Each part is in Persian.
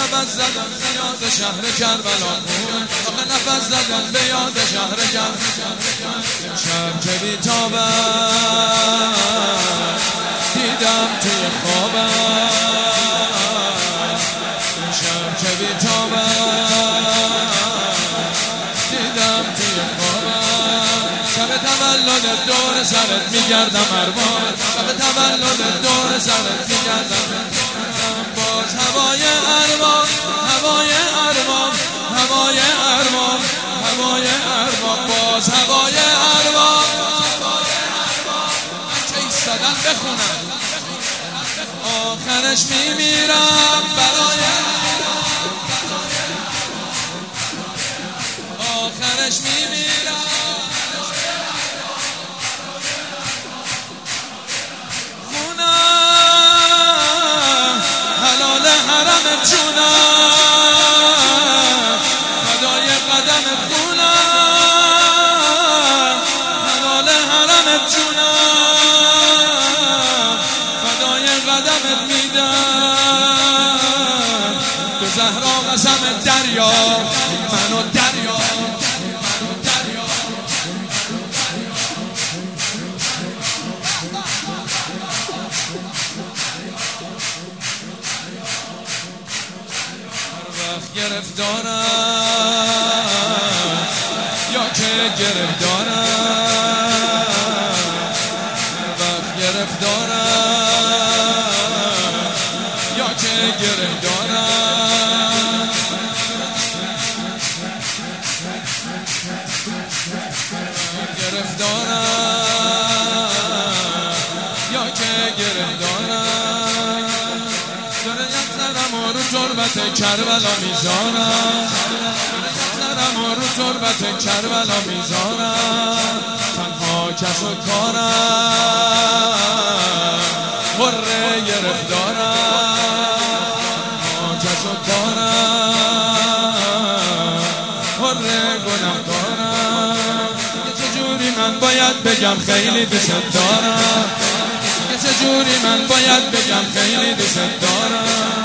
نفس زدن به یاد شهر کربلا خونه آخه نفس زدن به یاد شهر کربلا شب که بیتابم دیدم توی خوابم شب که بیتابم دیدم توی خوابم شب تولد دور سرت میگردم ارباب شب تولد دور سرت میگردم باز هوای ارباب هوای ارباب هوای ارباب هوای ارباب باز هوای ارباب من چه ایستادن بخونم آخرش میمیرم برای آخرش میمیرم خونم حلال حرم جونم فدای قدم خونم حلال حرم جونم فدای قدمت میدم به زهرا قسم دریا منو دریا گرفتارم یا که گرفتارم وقت گرفتارم یا که گرفتارم گرفتارم یا که گرفتارم نرم و رو تربت کربلا میزانم نرم و رو تربت کربلا میزانم تنها کس و کارم قره گرفتارم تنها کس و کارم قره گناهکارم چجوری من باید بگم خیلی دوست دارم چجوری من باید بگم خیلی دوست دارم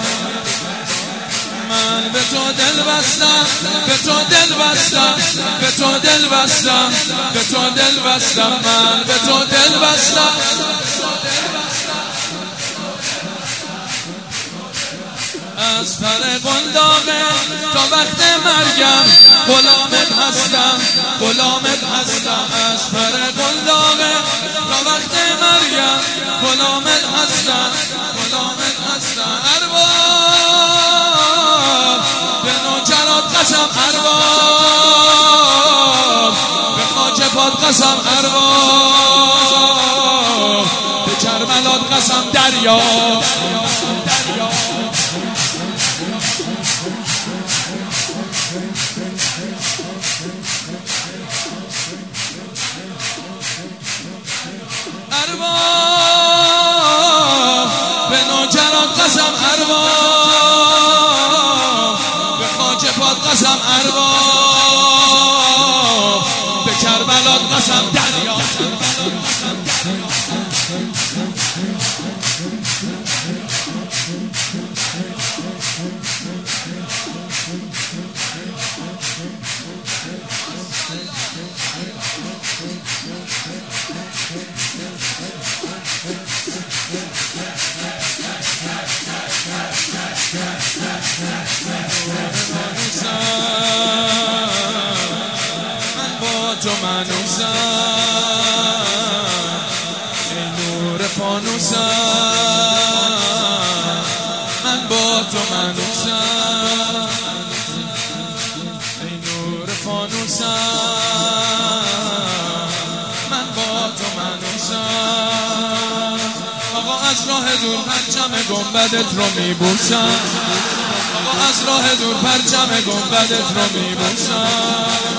من به تو دل بستم به تو دل بستم به تو دل بستم به تو دل بستم من به تو دل بستم از پر قنداقه تا وقت مرگم غلامت هستم غلامت هستم از پر قنداقه تا وقت مرگم غلامت هستم غلامت هستم ارباب به نوکرات قسم ارباب به خاک پات قسم ارباب به کربلات قسم دریا ارباب به نوکرات قسم ارباب به خاک پات قسم ارباب به کربلات قسم دریا من با تو منوسم ای نور فانوسم من با تو منوسم ای نور فانوسم من با تو منوسم آقا از راه دور پرچم گنبدت رو میبوسم آقا از راه دور پرچم گنبدت رو میبوسم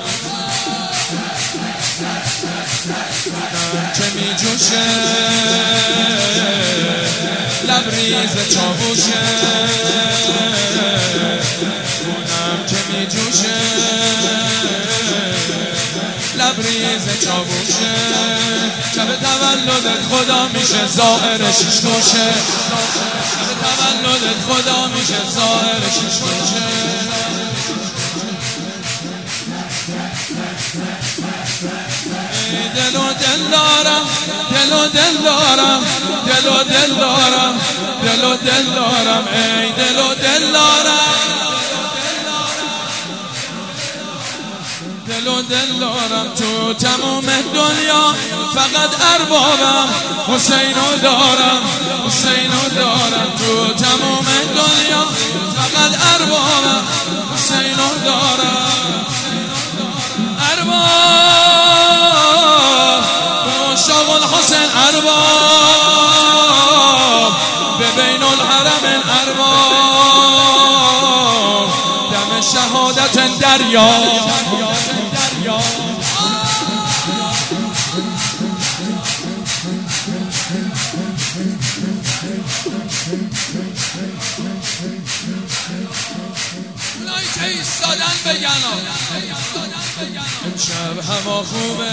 که میجوشه لبریز چاوشه خونم که میجوشه لبریز چاوشه شب تولد تولدت خدا میشه زائرش توشه، شب تولدت خدا میشه زائرش توشه. دل و دل دارم، دل و دل دارم، دل و دل دارم، دل و دل دارم، ای دل و دل دارم، دل و دل دارم. تو تمام دنیا فقط اربابم حسینو دارم، حسینو دارم. تو تمام دنیا فقط اربابم حسینو دارم. ارباب عشاق الحسین، ارباب به بین الحرم ارباب دم شهادت دریا. اونایی که ایستادن بگن امشب هوا خوبه،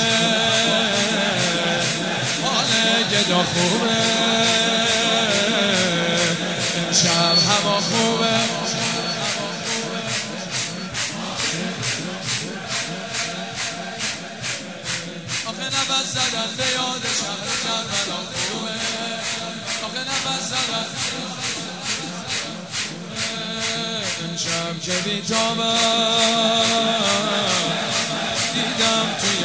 حال گدا خوبه، امشب هوا خوبه. آخه نفس زدن به یاد شهر کربلا خوبه، آخه نفس زدن امشب که بیتابم دیدم توی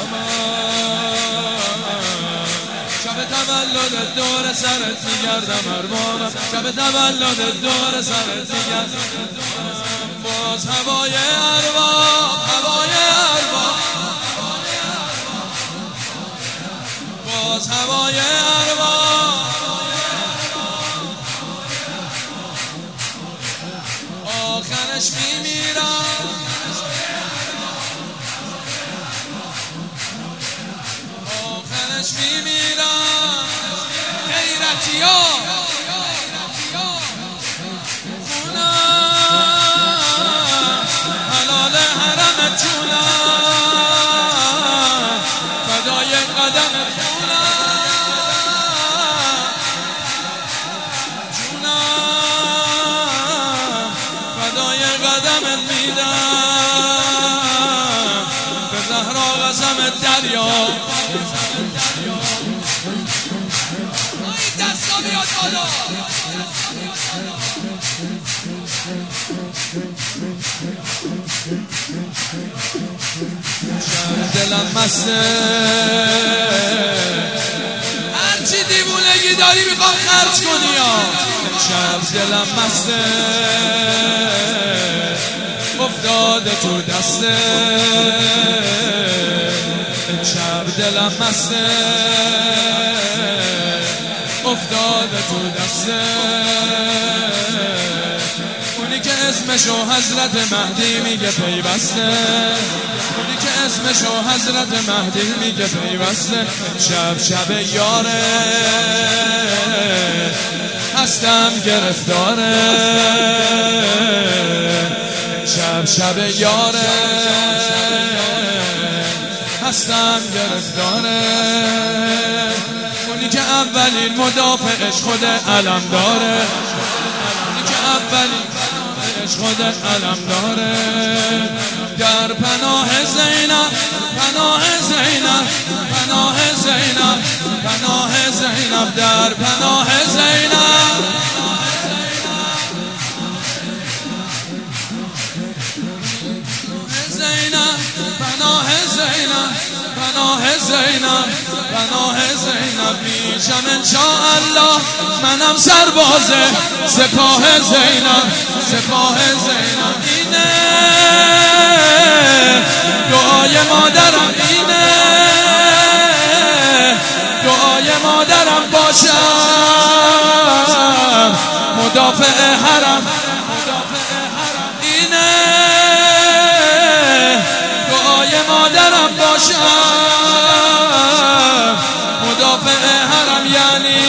خوابم، شب تولدت دور سرت میگردم اربابم، شب تولدت دور سرت میگردم باز هوای ارباب، هوای ارباب، باز هوای ارباب. آخرش میمیرم، آخرش میمیرم. غیرتیا خونم حلال حرمت جونم، فدای قدمت جونم، فدای قدمت میدم، به زهرا قسمت دریا. دستا بیاد بالا. شب دلم مسته، هرچی دیوونگی داری میخوام خرج کنی ها. شب دلم مسته افتاده تو دسته، شب دلم مسته افتاده تو دسته. اونی که اسمشو حضرت مهدی میگه پیوسته، اونی که اسمشو حضرت مهدی میگه پیوسته. شب شب یاره هستم گرفتاره، شب شب یاره هستم گرفتاره. اونی که اولین مدافعش خود علم داره، اونی که اولین مدافعش خود علم داره. در پناه زینب، پناه زینب، پناه زینب، پناه زینب، در پناه زینب. زینب پناه زینب، پناه زینب، پناه زینب. میشم انشاءالله منم سرباز سپاه زینب، سپاه زینب. اینه دعای مادرم، اینه دعای مادرم باشم مدافع حرم، اینه دعای مادرم باشم مدافع حرم. یعنی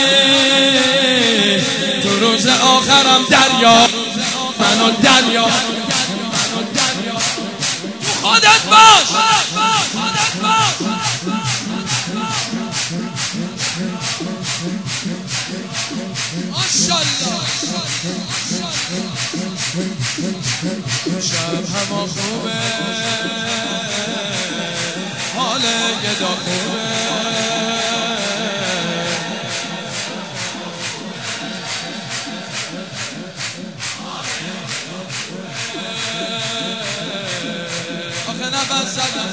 تو روز آخرم دریا، منو دریا. خودت باش، خودت باش. هوا خوبه حال گدا خوبه آخه نفس زدم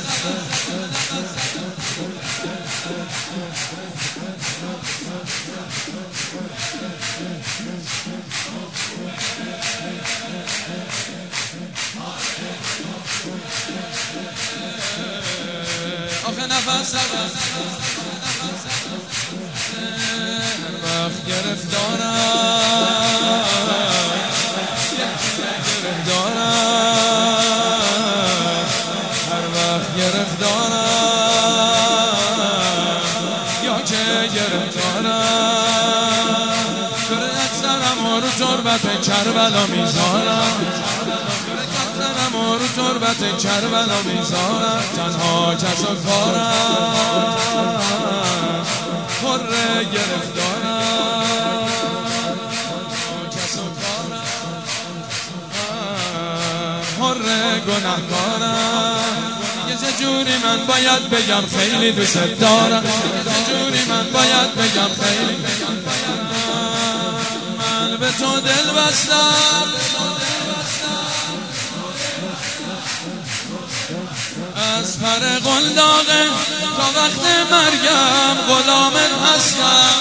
آخه نفس زدم هر وقت گرفتارم هر وقت گرفتارم یا که گرفتارم برکت زنم و رو تربت کربلا میذارم برکت زنم و رو تربت کربلا میذارم تنها کس و کارم خره گرفتارم کس و کارم حره گناهکارم یه جوری من باید بگم خیلی دوست دارم یه جوری من باید بگم خیلی من به تو دل بستم از پر قلداقه تا وقت مرگم غلامت هستم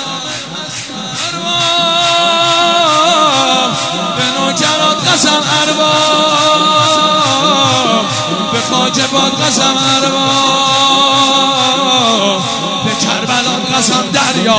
ارواح به نوکرات قسم ارواح به خاک باد قسم ارواح به کربلات قسم دریا